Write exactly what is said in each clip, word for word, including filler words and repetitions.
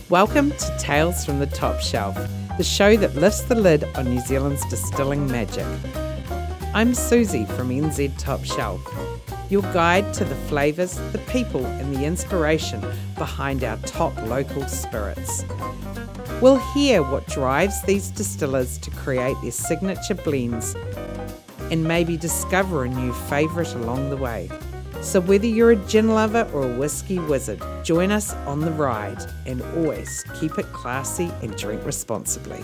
Welcome to Tales from the Top Shelf, the show that lifts the lid on New Zealand's distilling magic. I'm Susie from N Z Top Shelf, your guide to the flavours, the people and the inspiration behind our top local spirits. We'll hear what drives these distillers to create their signature blends and maybe discover a new favourite along the way. So whether you're a gin lover or a whiskey wizard, join us on the ride and always keep it classy and drink responsibly.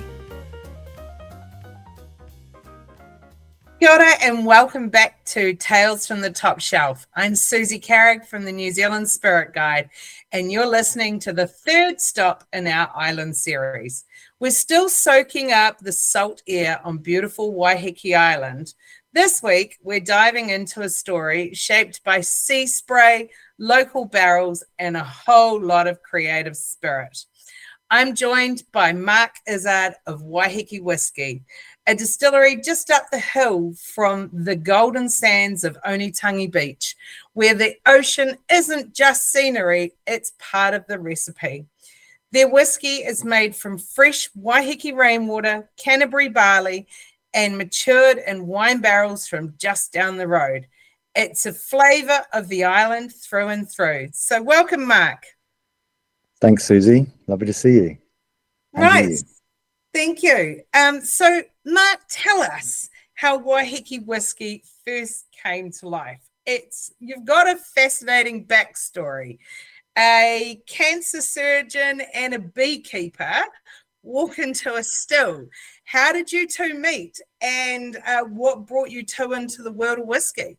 Kia ora and welcome back to Tales from the Top Shelf. I'm Susie Carrick from the New Zealand Spirit Guide, and you're listening to the third stop in our island series. We're still soaking up the salt air on beautiful Waiheke Island. This week, we're diving into a story shaped by sea spray, local barrels, and a whole lot of creative spirit. I'm joined by Mark Izzard of Waiheke Whiskey, a distillery just up the hill from the golden sands of Onitangi Beach, where the ocean isn't just scenery, it's part of the recipe. Their whiskey is made from fresh Waiheke rainwater, Canterbury barley, and matured in wine barrels from just down the road. It's a flavour of the island through and through. So welcome, Mark. Thanks, Susie. Lovely to see you. And right. You. Thank you. Um, so, Mark, tell us how Waiheke Whiskey first came to life. It's you've got a fascinating backstory. A cancer surgeon and a beekeeper walk into a still. How did you two meet, and uh, what brought you two into the world of whiskey?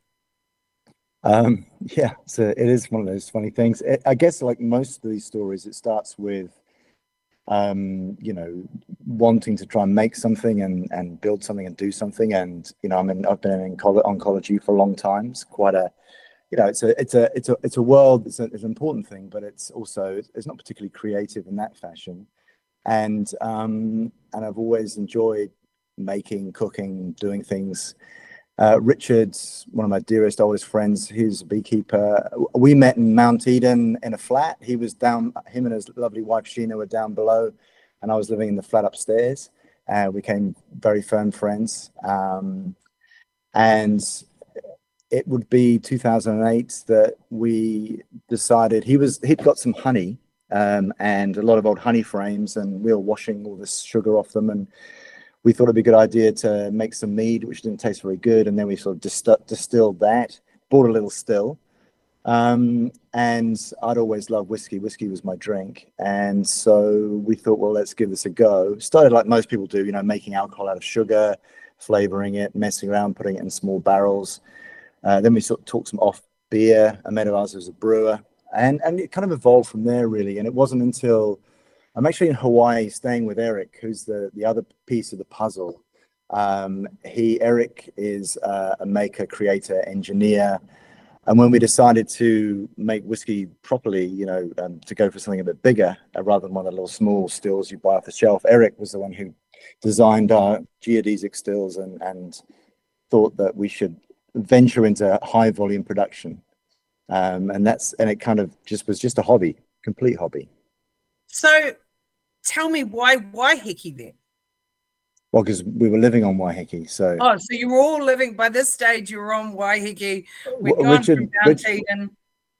Um, yeah, so it is one of those funny things. It, I guess, like most of these stories, it starts with, um, you know, wanting to try and make something and, and build something and do something. And you know, I mean, I've been in oncology for a long time. It's quite a, you know, it's a it's a it's a it's a world. It's, a, it's an important thing, but it's also it's not particularly creative in that fashion. And um, and I've always enjoyed making, cooking, doing things. Uh, Richard's one of my dearest, oldest friends. He's a beekeeper. We met in Mount Eden in a flat. He was down, him and his lovely wife Sheena were down below, and I was living in the flat upstairs. And uh, we became very firm friends. Um, and it would be two thousand eight that we decided he was he'd got some honey. Um, and a lot of old honey frames, and we were washing all this sugar off them, and we thought it'd be a good idea to make some mead, which didn't taste very good, and then we sort of dist- distilled that, bought a little still, um, and I'd always loved whiskey. Whiskey was my drink, and so we thought, well, let's give this a go. Started like most people do, you know, making alcohol out of sugar, flavoring it, messing around, putting it in small barrels. Uh, then we sort of talked some off beer. A mate of ours was a brewer. And and it kind of evolved from there, really. And it wasn't until I'm actually in Hawaii staying with Eric, who's the, the other piece of the puzzle. Um, he, Eric, is uh, a maker, creator, engineer. And when we decided to make whiskey properly, you know, um, to go for something a bit bigger, uh, rather than one of the little small stills you buy off the shelf, Eric was the one who designed our geodesic stills and, and thought that we should venture into high volume production. Um, and that's and it kind of just was just a hobby, complete hobby. So tell me why Waiheke then? Well, because we were living on Waiheke, so oh, so you were all living by this stage. You were on Waiheke. We'd well, gone Richard, from Mount Richard, Eden.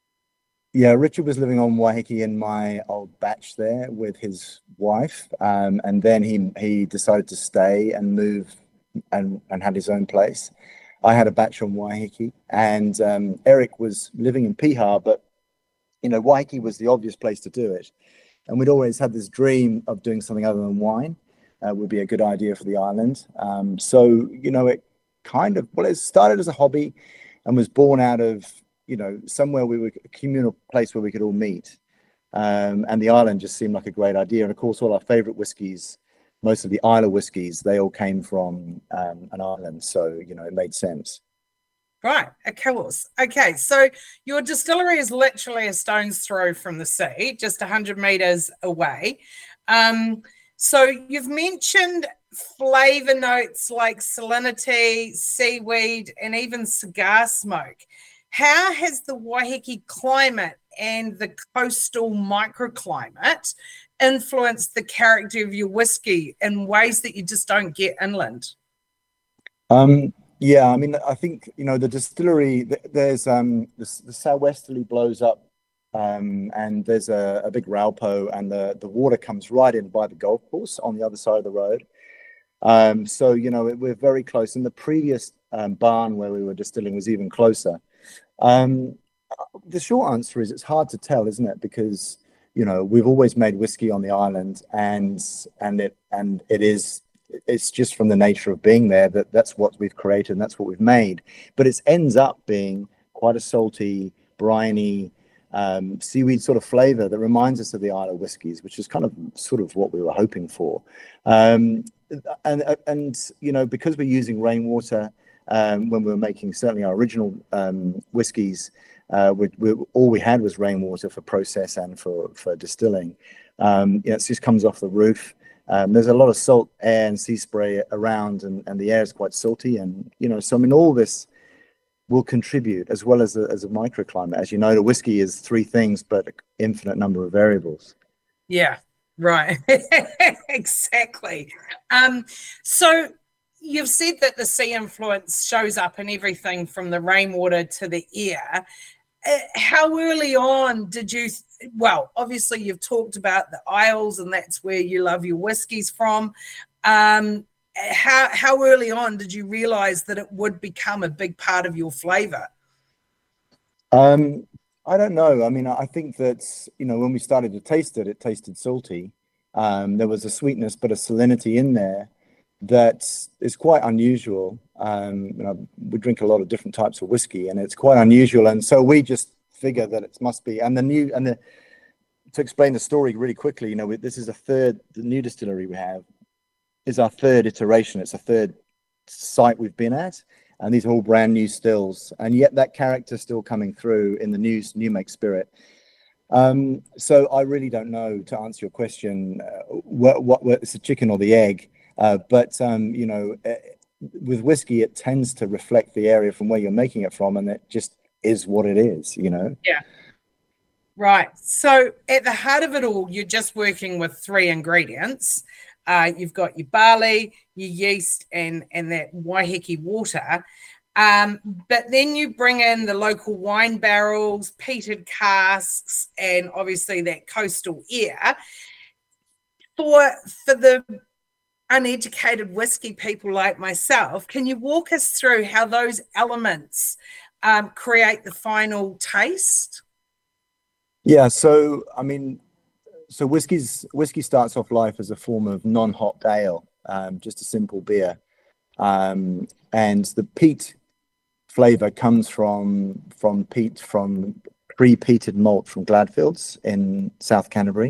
Yeah, Richard was living on Waiheke in my old batch there with his wife, um, and then he he decided to stay and move and and had his own place. I had a batch on Waiheke, and um, Eric was living in Piha, but you know, Waiheke was the obvious place to do it. And we'd always had this dream of doing something other than wine. Uh, would be a good idea for the island. Um, so, you know, it kind of, well, it started as a hobby and was born out of, you know, somewhere we were, a communal place where we could all meet. Um, and the island just seemed like a great idea. And of course, all our favorite whiskies, most of the Isla whiskies, they all came from um, an island. So, you know, it made sense. Right, of course. Okay, so your distillery is literally a stone's throw from the sea, just one hundred metres away. Um, so you've mentioned flavour notes like salinity, seaweed, and even cigar smoke. How has the Waiheke climate and the coastal microclimate influenced the character of your whiskey in ways that you just don't get inland? Um, yeah, I mean, I think, you know, the distillery, there's um, the, the southwesterly blows up, um, and there's a, a big Raupo, and the, the water comes right in by the golf course on the other side of the road. Um, so, you know, we're very close. And the previous um, barn where we were distilling was even closer. Um, the short answer is it's hard to tell, isn't it? Because, you know, we've always made whiskey on the island, and and it and it is it's just from the nature of being there that that's what we've created and that's what we've made. But it ends up being quite a salty, briny, um, seaweed sort of flavor that reminds us of the Islay whiskies, which is kind of sort of what we were hoping for. Um, and and you know, because we're using rainwater um, when we were making certainly our original um, whiskies, uh, we, we, all we had was rainwater for process and for for distilling. Um, you know, it just comes off the roof. Um, there's a lot of salt air and sea spray around, and, and the air is quite salty. And, you know, so I mean, all this will contribute, as well as a, as a microclimate. As you know, the whiskey is three things, but an infinite number of variables. Yeah, right. Exactly. Um, so you've said that the sea influence shows up in everything from the rainwater to the air. Uh, how early on did you, well, obviously you've talked about the Isles, and that's where you love your whiskies from. Um, how how early on did you realize that it would become a big part of your flavor? Um, I don't know. I mean, I think that, you know, when we started to taste it, it tasted salty. Um, there was a sweetness, but a salinity in there that is quite unusual. Um, you know, we drink a lot of different types of whiskey, and it's quite unusual. And so we just figure that it must be. And the new and the to explain the story really quickly, you know, this is a third. The new distillery we have is our third iteration. It's a third site we've been at, and these are all brand new stills. And yet that character still coming through in the new new make spirit. Um, so I really don't know, to answer your question, uh, what, what what it's the chicken or the egg. Uh, but, um, you know, uh, with whiskey, it tends to reflect the area from where you're making it from, and it just is what it is, you know? Yeah. Right. So at the heart of it all, you're just working with three ingredients. Uh, you've got your barley, your yeast, and, and that Waiheke water. Um, but then you bring in the local wine barrels, peated casks, and obviously that coastal air. For, for the uneducated whiskey people like myself, can you walk us through how those elements um, create the final taste? Yeah, so I mean, so whiskey's whiskey starts off life as a form of non-hop ale, um, just a simple beer, um, and the peat flavor comes from from peat from pre-peated malt from Gladfields in South Canterbury,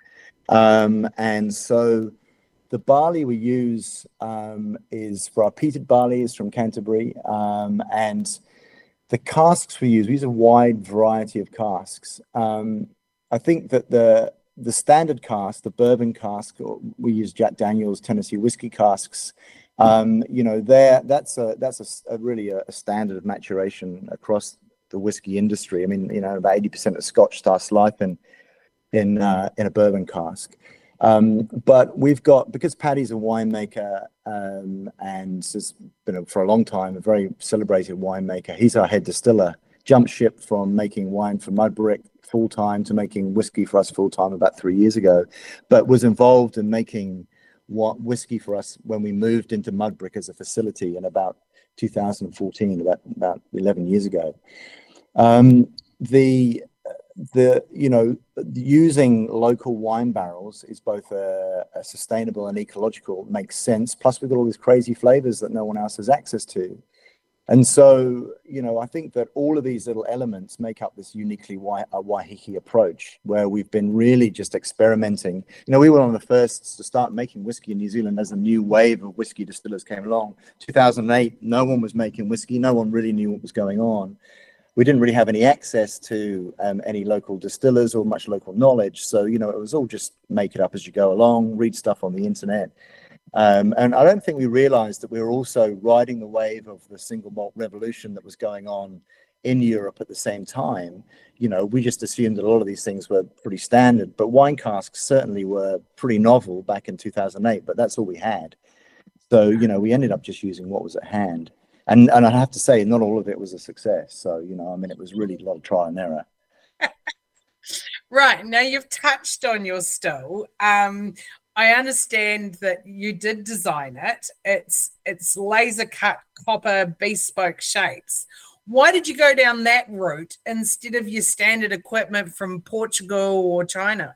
um, and so. The barley we use um, is for our peated barley is from Canterbury, um, and the casks we use, we use a wide variety of casks. Um, I think that the the standard cask, the bourbon cask, we use Jack Daniel's Tennessee whiskey casks. Um, you know, there that's a that's a, a really a, a standard of maturation across the whiskey industry. I mean, you know, about eighty percent of Scotch starts life in in uh, in a bourbon cask. Um, but we've got, because Paddy's a winemaker, um, and has been a, for a long time a very celebrated winemaker. He's our head distiller. Jumped ship from making wine for Mudbrick full time to making whiskey for us full time about three years ago, but was involved in making what whiskey for us when we moved into Mudbrick as a facility in about two thousand fourteen, about about eleven years ago. Um, the the you know using local wine barrels is both a, a sustainable and ecological, makes sense. Plus we've got all these crazy flavors that no one else has access to, and so you know I think that all of these little elements make up this uniquely Wai- uh, Waiheke approach, where we've been really just experimenting. You know, we were one of the first to start making whiskey in New Zealand as a new wave of whiskey distillers came along. two thousand eight, no one was making whiskey, no one really knew what was going on. We didn't really have any access to um, any local distillers or much local knowledge. So, you know, it was all just make it up as you go along, read stuff on the internet. Um, and I don't think we realized that we were also riding the wave of the single malt revolution that was going on in Europe at the same time, you know, we just assumed that a lot of these things were pretty standard, but wine casks certainly were pretty novel back in two thousand eight, but that's all we had. So, you know, we ended up just using what was at hand. And and I have to say, not all of it was a success. So, you know, I mean, it was really a lot of trial and error. Right. Now you've touched on your still. Um, I understand that you did design it. It's it's laser cut copper bespoke shapes. Why did you go down that route instead of your standard equipment from Portugal or China?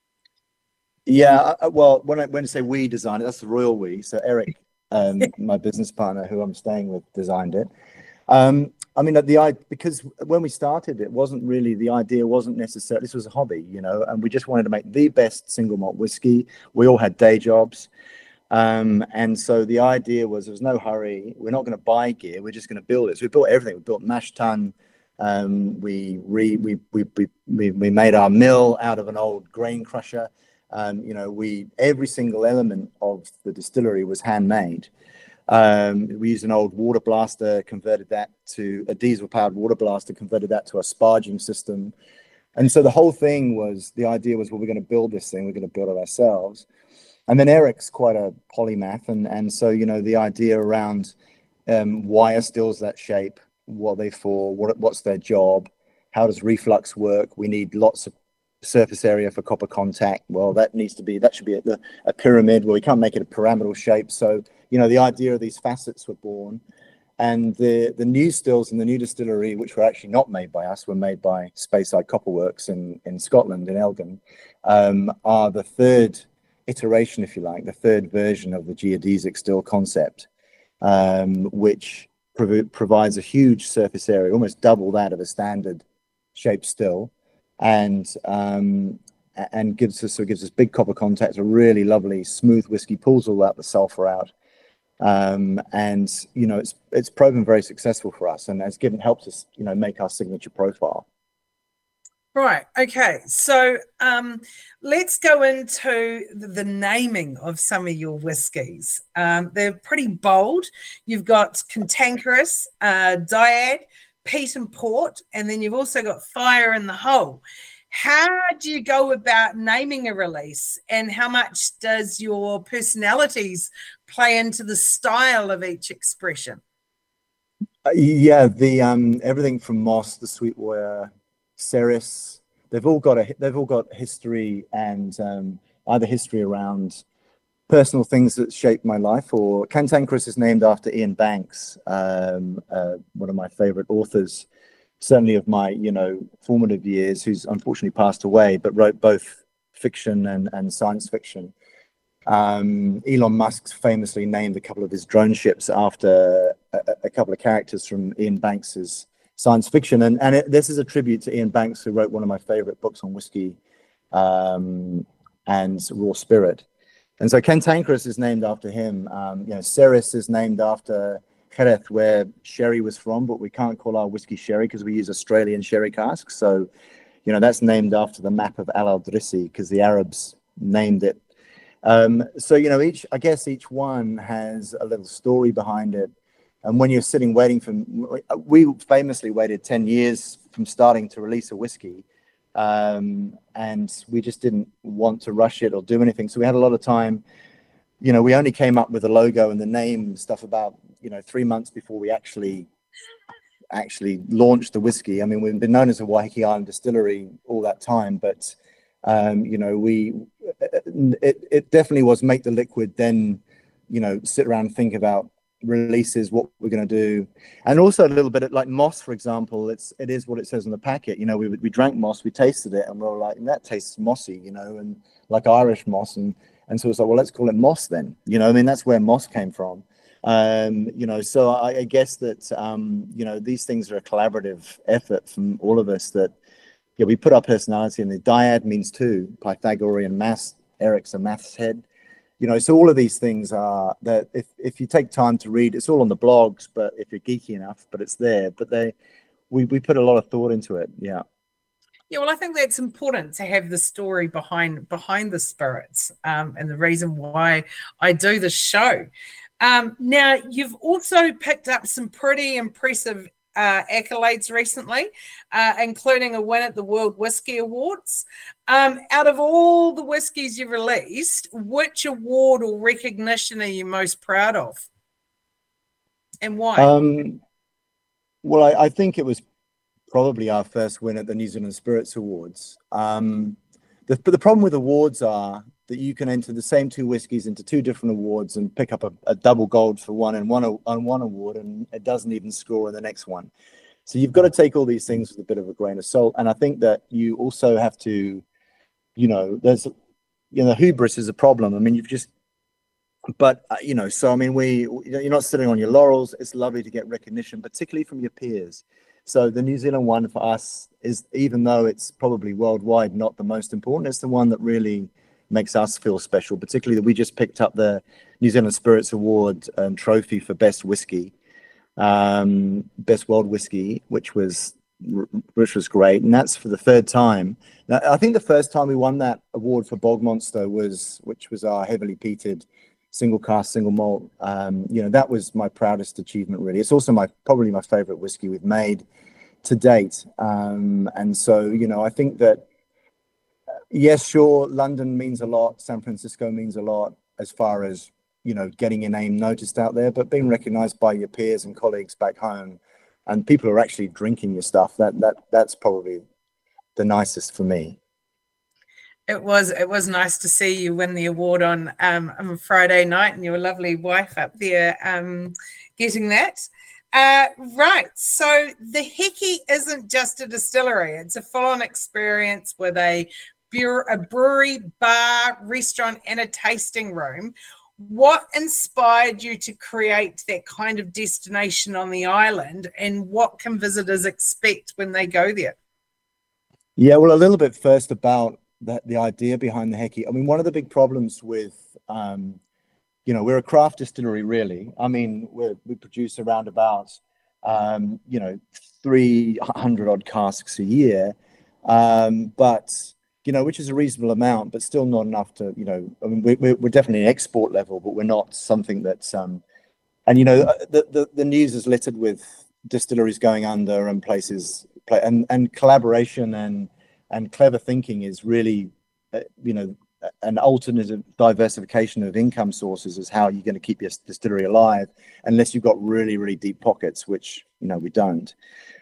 Yeah, well, when I when I say we designed it, that's the royal we. So Eric, um, my business partner, who I'm staying with, designed it. Um, I mean, the I because when we started, it wasn't really the idea wasn't necessarily this was a hobby, you know, and we just wanted to make the best single malt whiskey. We all had day jobs. Um, and so the idea was there was no hurry. We're not going to buy gear. We're just going to build it. So we built everything. We built mash tun. Um, we, re, we, we, we, we, we made our mill out of an old grain crusher. Um, you know, we every single element of the distillery was handmade. Um, we used an old water blaster, converted that to a diesel powered water blaster, converted that to a sparging system. And so the whole thing was, the idea was, well, we're going to build this thing. We're going to build it ourselves. And then Eric's quite a polymath, and and so you know the idea around um, why are stills that shape, what are they for, what what's their job, how does reflux work? We need lots of surface area for copper contact. Well, that needs to be that should be a, a pyramid. Well, we can't make it a pyramidal shape. So you know the idea of these facets were born, and the the new stills in the new distillery, which were actually not made by us, were made by Speyside Copperworks in in Scotland in Elgin, um, are the third iteration, if you like, the third version of the geodesic still concept, um, which prov- provides a huge surface area, almost double that of a standard shaped still, and um, and gives us so gives us big copper contact, a really lovely smooth whiskey, pulls all that the sulfur out, um, and you know it's it's proven very successful for us, and has given helps us you know make our signature profile. Right. Okay. So um, let's go into the, the naming of some of your whiskies. Um, they're pretty bold. You've got Cantankerous, uh, Dyad, Peat and Port, and then you've also got Fire in the Hole. How do you go about naming a release, and how much does your personalities play into the style of each expression? Uh, yeah, the um, everything from Moss, the Sweetwater, Ceres, they've all got a they've all got history, and um, either history around personal things that shaped my life, or Cantankerous is named after Ian Banks, um, uh, one of my favorite authors, certainly of my you know formative years, who's unfortunately passed away, but wrote both fiction and, and science fiction. Um, Elon Musk famously named a couple of his drone ships after a, a couple of characters from Ian Banks's science fiction, and and it, this is a tribute to Ian Banks, who wrote one of my favorite books on whiskey, um, and raw spirit. And so Cantankerous is named after him. Um, you know, Ceres is named after Jerez, where sherry was from, but we can't call our whiskey sherry because we use Australian sherry casks. So, you know, that's named after the map of Al Aldrissi because the Arabs named it. Um, so, you know, each, I guess each one has a little story behind it. And when you're sitting waiting for, we famously waited ten years from starting to release a whiskey. Um, and we just didn't want to rush it or do anything. So we had a lot of time. You know, we only came up with the logo and the name and stuff about, you know, three months before we actually actually launched the whiskey. I mean, we've been known as a Waiheke Island distillery all that time, but um, you know, we it it definitely was make the liquid, then you know, sit around and think about releases, what we're going to do, and also a little bit of, like Moss, for example. It's it is what it says on the packet. You know, we we drank Moss, we tasted it, and we were like, that tastes mossy, you know, and like Irish moss, and and so it's like, well, let's call it Moss then. You know, I mean, that's where Moss came from. Um, you know, so I, I guess that um, you know, these things are a collaborative effort from all of us. That yeah, we put our personality in. The dyad means two, Pythagorean math. Eric's a maths head. You know, so all of these things are that if, if you take time to read, it's all on the blogs, but if you're geeky enough, but it's there, but they, we, we put a lot of thought into it. Yeah. Yeah, well, I think that's important to have the story behind behind the spirits, um, and the reason why I do the show. Um, now, you've also picked up some pretty impressive uh, accolades recently, uh, including a win at the World Whiskey Awards. Um, out of all the whiskies you've released, which award or recognition are you most proud of, and why? Um, well, I, I think it was probably our first win at the New Zealand Spirits Awards. Um, the, the problem with awards are that you can enter the same two whiskies into two different awards and pick up a, a double gold for one and one on one award, and it doesn't even score in the next one. So you've got to take all these things with a bit of a grain of salt. And I think that you also have to, you know, there's, you know, hubris is a problem. I mean, you've just, but, uh, you know, so, I mean, we, you're not sitting on your laurels. It's lovely to get recognition, particularly from your peers. So the New Zealand one for us is, even though it's probably worldwide not the most important, it's the one that really makes us feel special, particularly that we just picked up the New Zealand Spirits Award um, trophy for best whiskey, um, best world whiskey, which was which was great, and that's for the third time. Now, I think the first time we won that award for Bog Monster was, which was our heavily peated single cask, single malt. Um, you know, that was my proudest achievement, really. It's also my probably my favorite whiskey we've made to date. Um, and so, you know, I think that, yes, sure, London means a lot, San Francisco means a lot as far as, you know, getting your name noticed out there, but being recognized by your peers and colleagues back home, and people are actually drinking your stuff, that that that's probably the nicest for me. It was it was nice to see you win the award on um, on Friday night, and your lovely wife up there um, getting that. Uh, right, so the Heki isn't just a distillery; it's a full-on experience with a, a brewery, bar, restaurant, and a tasting room. What inspired you to create that kind of destination on the island, and what can visitors expect when they go there? Yeah, well, a little bit first about the, the idea behind the Heki. I mean, one of the big problems with, um, you know, we're a craft distillery, really. I mean, we're, we produce around about, um, you know, three hundred odd casks a year, um, but you know, which is a reasonable amount, but still not enough to, you know, I mean, we're, we're definitely an export level, but we're not something that's, um, and, you know, the, the, the news is littered with distilleries going under and places, and, and collaboration and, and clever thinking is really, uh, you know, an alternative diversification of income sources is how you're going to keep your distillery alive, unless you've got really, really deep pockets, which, you know, we don't.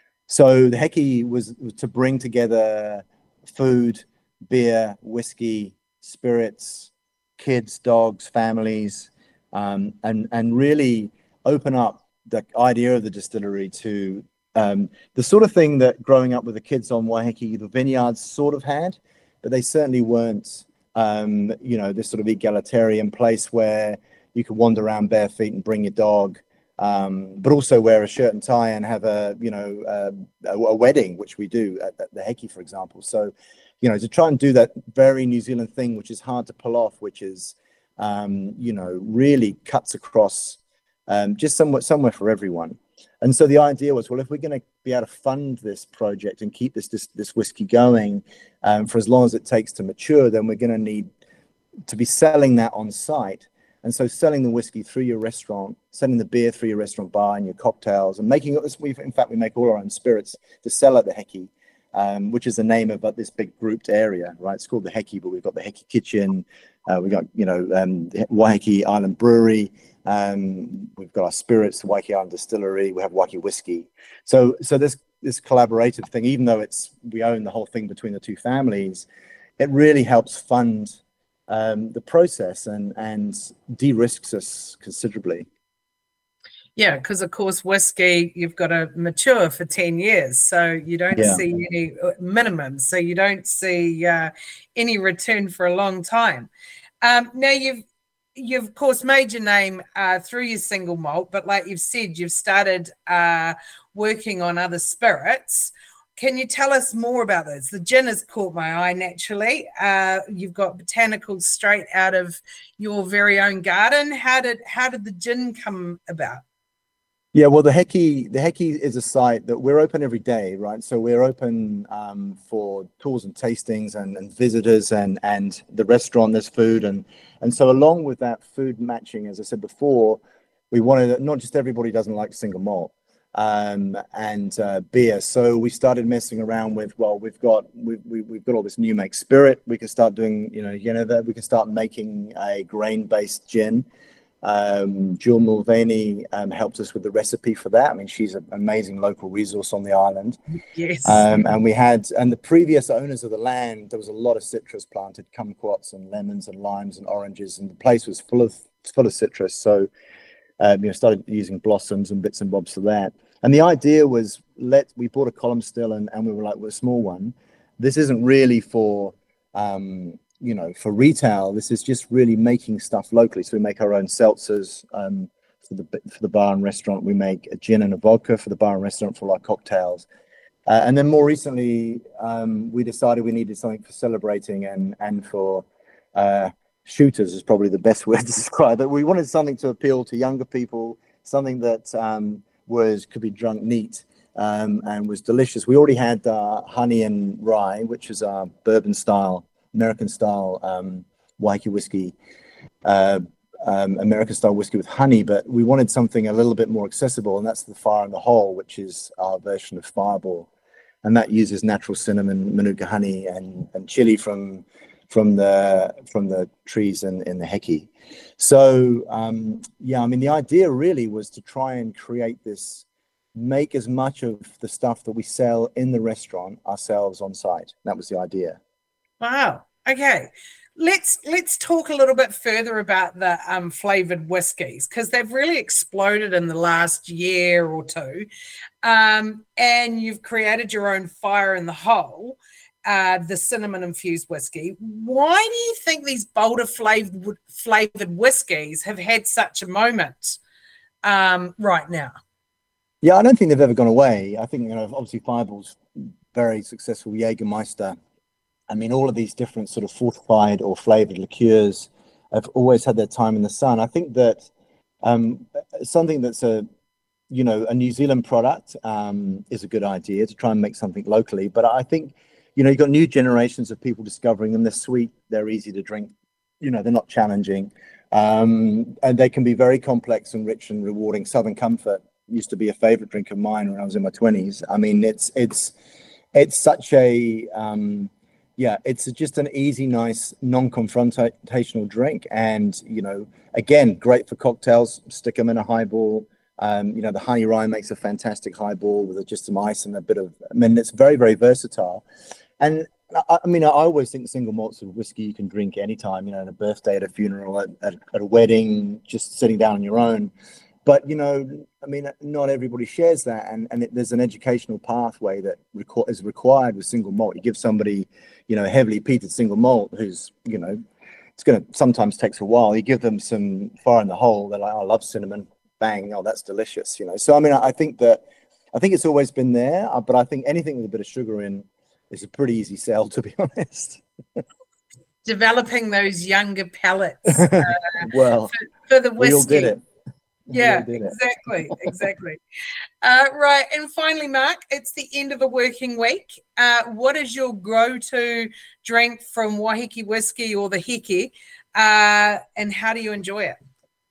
So the Heki was, was to bring together food, beer, whiskey, spirits, kids, dogs, families, um, and and really open up the idea of the distillery to um, the sort of thing that growing up with the kids on Waiheke, the vineyards sort of had, but they certainly weren't, um, you know, this sort of egalitarian place where you could wander around bare feet and bring your dog, um, but also wear a shirt and tie and have a, you know, uh, a, a wedding, which we do at, at the Heki, for example. So, you know, to try and do that very New Zealand thing, which is hard to pull off, which is, um, you know, really cuts across um, just somewhere, somewhere for everyone. And so the idea was, well, if we're going to be able to fund this project and keep this this, this whiskey going um, for as long as it takes to mature, then we're going to need to be selling that on site. And so selling the whiskey through your restaurant, selling the beer through your restaurant bar and your cocktails, and making it, we in fact, we make all our own spirits to sell at the Heki. Um, which is the name of uh, this big grouped area, right? It's called the Heki, but we've got the Heki Kitchen, uh, we've got, you know, um, Waiheke Island Brewery, um, we've got our spirits, the Waiheke Island Distillery, we have Waiheke Whiskey. So, so this this collaborative thing, even though it's we own the whole thing between the two families, it really helps fund um, the process and and de-risks us considerably. Yeah, because of course, whiskey, you've got to mature for ten years. So you don't yeah. see any minimum. So you don't see uh, any return for a long time. Um, now, you've, you've, of course, made your name uh, through your single malt, but like you've said, you've started uh, working on other spirits. Can you tell us more about those? The gin has caught my eye naturally. Uh, you've got botanicals straight out of your very own garden. How did, how did the gin come about? Yeah, well, the Heki, the Heki is a site that we're open every day, right? So we're open um, for tours and tastings and, and visitors, and and the restaurant, there's food. And and so along with that food matching, as I said before, we wanted, not just everybody doesn't like single malt. um, and uh, beer. So we started messing around with, well, we've got we've we've got all this new make spirit. We can start doing, you know, you know that we can start making a grain-based gin. Um, Jill Mulvaney um, helped us with the recipe for that. I mean, she's an amazing local resource on the island. Yes. Um, and we had, and the previous owners of the land, there was a lot of citrus planted, kumquats and lemons and limes and oranges, and the place was full of full of citrus. So, um, you know, started using blossoms and bits and bobs for that. And the idea was, let we bought a column still, and, and we were like, we're a small one. This isn't really for, um, you know, for retail. This is just really making stuff locally. So we make our own seltzers um, for the for the bar and restaurant. We make a gin and a vodka for the bar and restaurant for our cocktails. Uh, and then more recently, um, we decided we needed something for celebrating and and for uh, shooters is probably the best word to describe it. We wanted something to appeal to younger people, something that um, was could be drunk neat um, and was delicious. We already had uh, honey and rye, which is our bourbon style, American style um, Waiheke whiskey, uh, um, American style whiskey with honey. But we wanted something a little bit more accessible, and that's the Fire in the Hole, which is our version of Fireball. And that uses natural cinnamon, manuka honey, and, and chili from from the from the trees in, in the Heki. So um, yeah, I mean, the idea really was to try and create this, make as much of the stuff that we sell in the restaurant ourselves on site. That was the idea. Wow. Okay. Let's let's talk a little bit further about the um, flavored whiskies, because they've really exploded in the last year or two. Um, and you've created your own Fire in the Hole, uh, the cinnamon infused whiskey. Why do you think these bolder flavored flavored whiskies have had such a moment um, right now? Yeah, I don't think they've ever gone away. I think, you know, obviously Fireball's very successful, Jägermeister. I mean, all of these different sort of fortified or flavored liqueurs have always had their time in the sun. I think that um, something that's a, you know, a New Zealand product um, is a good idea to try and make something locally. But I think, you know, you've got new generations of people discovering them. They're sweet, they're easy to drink, you know, they're not challenging. Um, and they can be very complex and rich and rewarding. Southern Comfort used to be a favorite drink of mine when I was in my twenties. I mean, it's, it's, it's such a, um, yeah, it's just an easy, nice, non-confrontational drink. And, you know, again, great for cocktails, stick them in a highball. Um, you know, the honey rye makes a fantastic highball with just some ice and a bit of, I mean, it's very, very versatile. And I, I mean, I always think single malts of whiskey you can drink anytime, you know, at a birthday, at a funeral, at, at, at a wedding, just sitting down on your own. But, you know, I mean, not everybody shares that. And, and it, there's an educational pathway that reco- is required with single malt. You give somebody, you know, a heavily peated single malt who's, you know, it's going to sometimes takes a while. You give them some Fire in the Hole. They're like, oh, I love cinnamon. Bang. Oh, that's delicious. You know, so, I mean, I, I think that, I think it's always been there, uh, but I think anything with a bit of sugar in is a pretty easy sell, to be honest. Developing those younger palates uh, well, for, for the whiskey. We all did it. Yeah, exactly, exactly. Uh, right, and finally, Mark, it's the end of a working week. Uh, what is your go-to drink from Waiheke Whiskey or the Heki, uh, and how do you enjoy it?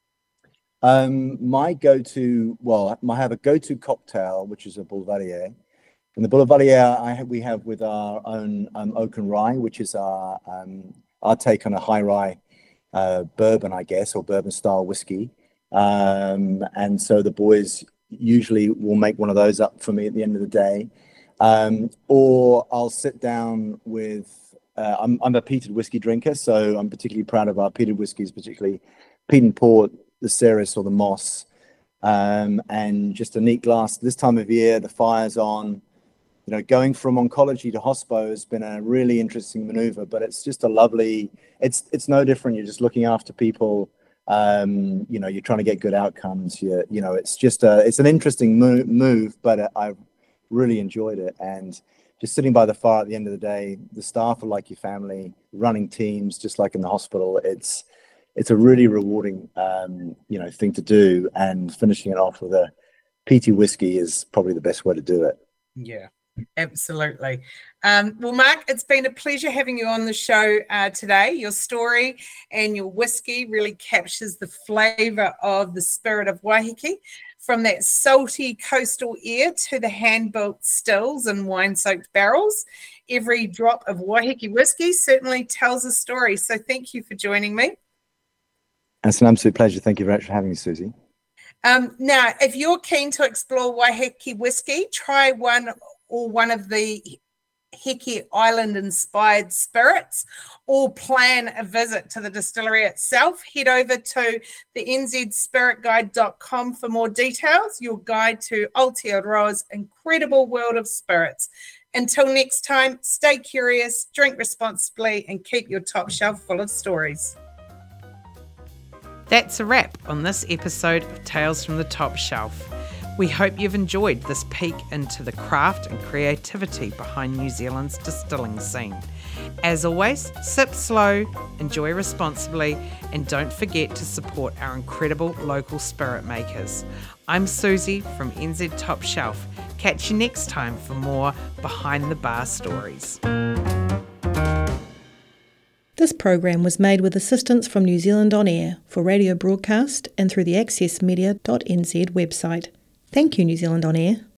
Um, my go-to, well, I have a go-to cocktail, which is a Boulevardier. And the Boulevardier I have, we have with our own um, oak and rye, which is our um, our take on a high rye uh, bourbon, I guess, or bourbon style whiskey. Um, and so the boys usually will make one of those up for me at the end of the day. Um, or I'll sit down with, uh, I'm, I'm a peated whiskey drinker, so I'm particularly proud of our peated whiskies, particularly Peat and Port, the Ceres or the Moss, um, and just a neat glass. This time of year, the fire's on. You know, going from oncology to hospo has been a really interesting maneuver, but it's just a lovely, it's it's no different. You're just looking after people. Um, you know, you're trying to get good outcomes. You you know, it's just a, it's an interesting move, move but uh, I've really enjoyed it. And just sitting by the fire at the end of the day, the staff are like your family, running teams, just like in the hospital. It's, it's a really rewarding, um, you know, thing to do. And finishing it off with a peaty whiskey is probably the best way to do it. Yeah. Absolutely. Um, well, Mark, it's been a pleasure having you on the show uh, today. Your story and your whiskey really captures the flavour of the spirit of Waiheke, from that salty coastal air to the hand-built stills and wine-soaked barrels. Every drop of Waiheke whiskey certainly tells a story. So thank you for joining me. It's an absolute pleasure. Thank you very much for having me, Susie. Um, now, if you're keen to explore Waiheke whiskey, try one or one of the Heke Island-inspired spirits, or plan a visit to the distillery itself. Head over to the n z spirit guide dot com for more details, your guide to Aotearoa's incredible world of spirits. Until next time, stay curious, drink responsibly, and keep your top shelf full of stories. That's a wrap on this episode of Tales from the Top Shelf. We hope you've enjoyed this peek into the craft and creativity behind New Zealand's distilling scene. As always, sip slow, enjoy responsibly, and don't forget to support our incredible local spirit makers. I'm Susie from N Z Top Shelf. Catch you next time for more behind the bar stories. This program was made with assistance from New Zealand On Air for radio broadcast and through the access media dot n z website. Thank you, New Zealand On Air.